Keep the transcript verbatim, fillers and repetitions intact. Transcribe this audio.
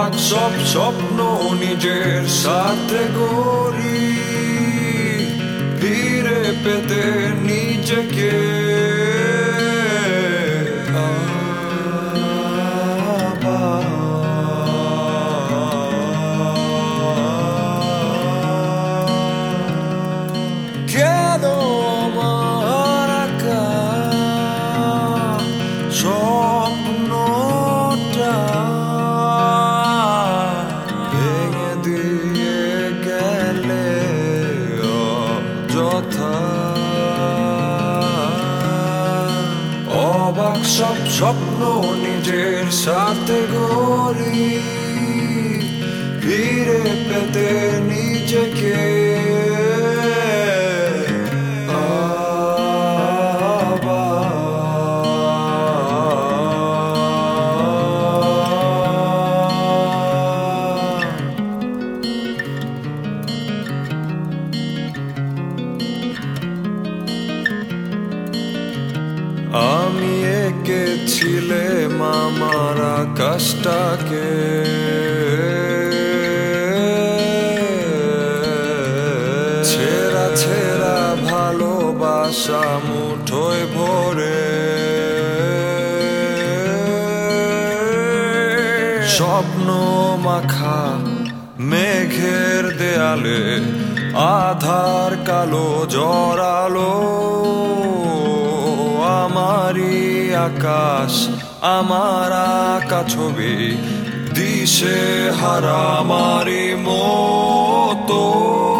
অবাক সব স্বপ্ন নিজের সাথে গড়ি, ফিরে পেতে নিজেকে কেন আমার আঁকা স্বপ্নটা ভেঙে দিয়ে গেলে অযথা। অবাক সব স্বপ্ন নিজের সাথে গড়ি, ফিরে পেতে নিজেকে আমি এঁকেছিলাম আমার আকাশটাকে, ছেঁড়া ছেঁড়া ভালোবাসা মুঠোয় ভরে, স্বপ্ন মাখা মেঘের দেয়ালে আধার কালো জড়ালো। আমারি আকাশ আমার আঁকা ছবি দিশে হারা আমারি মতো।